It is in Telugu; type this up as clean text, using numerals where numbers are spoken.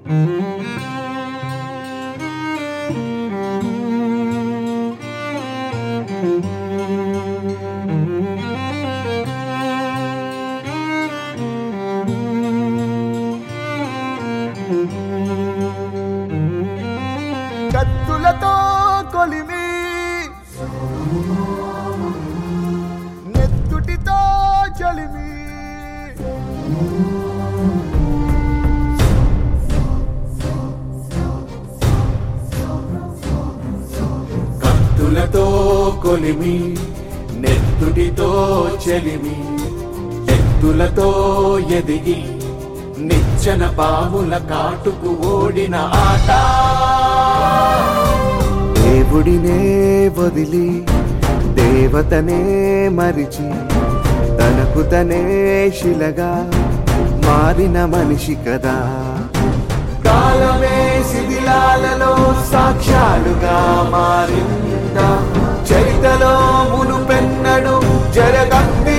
కత్తులతో కొలిమి నెత్తుటితో చలిమి కత్తులతో కొలిమి నెత్తుటితో చెలిమి ఎత్తులతో ఎదిగి నిచ్చెన పాముల కాటుకు ఓడిన ఆట దేవుడినే వదిలి దేవతనే మరిచి తనకు తనే శిలగా మారిన మనిషి కదా. కాలమే శిథిలాలలో సాక్ష్యాలుగా మారిందా, చరితలో మునుపెన్నడు జరగని